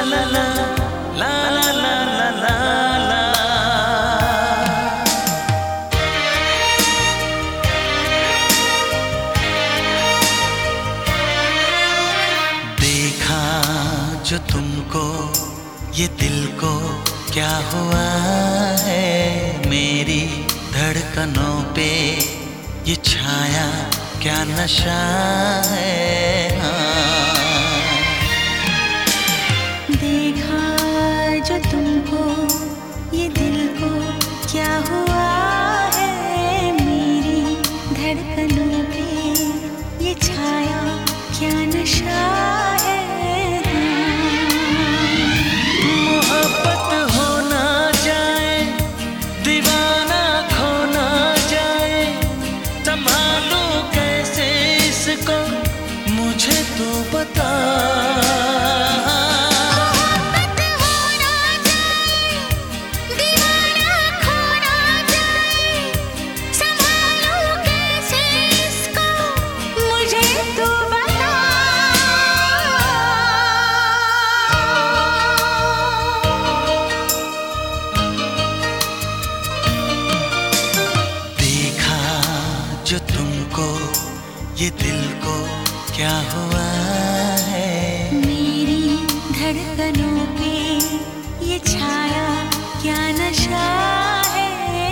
ला ला ला ला ला ला ला। देखा जो तुमको ये दिल को क्या हुआ है, मेरी धड़कनों पे ये छाया क्या नशा है। देखा जो तुमको ये दिल को क्या हुआ है, मेरी धड़कनों पे ये छाया क्या नशा है। मोहब्बत हो ना जाए, दीवाना खो ना जाए, संभालूं कैसे इसको मुझे तो बता। जो तुमको ये दिल को क्या हुआ है, मेरी धड़कनों पे ये छाया क्या नशा है।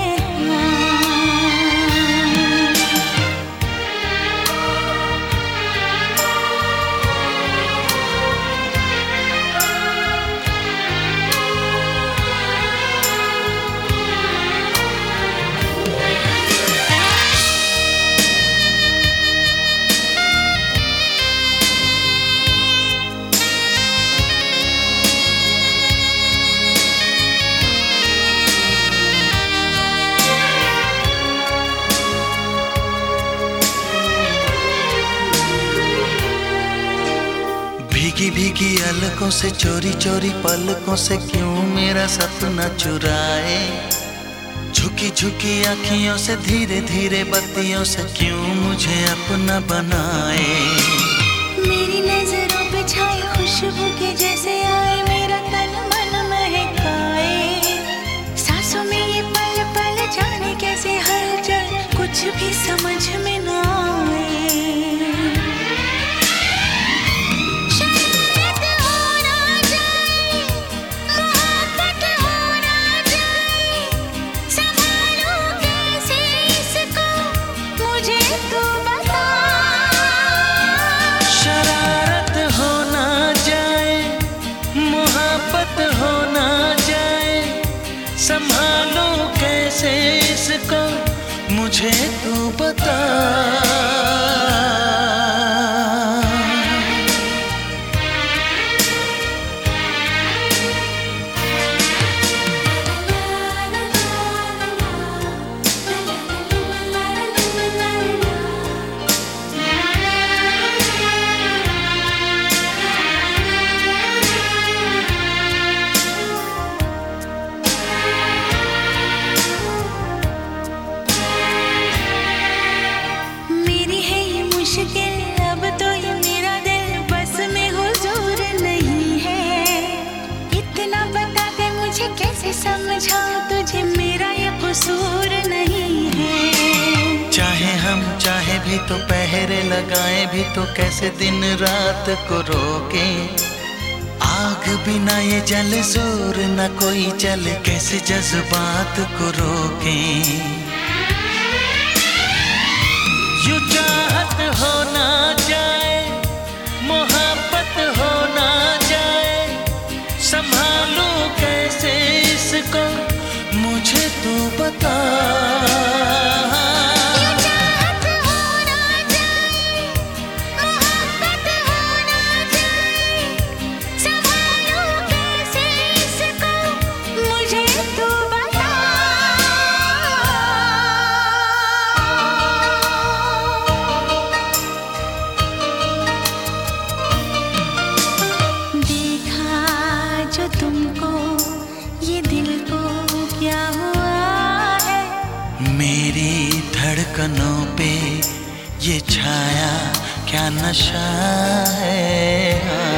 भीगी भीगी अलकों से चोरी चोरी पलकों से क्यों मेरा सपना चुराए, झुकी झुकी आँखियों से धीरे धीरे बत्तियों से क्यों मुझे अपना बनाए। मेरी नजरों पे छाए खुशबू के जैसे आए, मेरा तन मन महकाए, सांसों में ये पल पल जाने कैसे हलचल कुछ भी समझ में ना आए। संभालूं कैसे इसको मुझे तू बता। अब तो ये मेरा दिल बस में हुजूर नहीं है, इतना बता दे मुझे कैसे समझाऊं तुझे मेरा ये कसूर नहीं है। चाहे हम चाहे भी तो पहरे लगाए भी तो कैसे दिन रात को रोके, आग बिना ये जले जोर न कोई चले, कैसे जज्बात को रोके। यूं चाहत हो ना जाए, मोहब्बत हो ना जाए, संभालूं कैसे इसको मुझे तू बता। तुमको ये दिल को क्या हुआ है, मेरी धड़कनों पे ये छाया क्या नशा है।